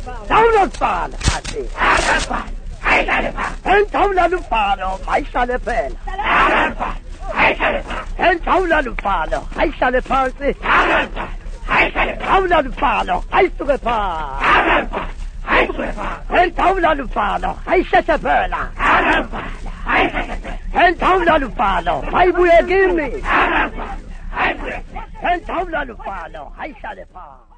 Down palo, casi. En taula lu palo, mai sale pel. En taula lu palo, ai sale pasi. Taula lu palo, ai suge pa. En taula lu palo, ai sese pela. En taula lu palo, ai buie gimmi. En taula lu palo, ai sale pa.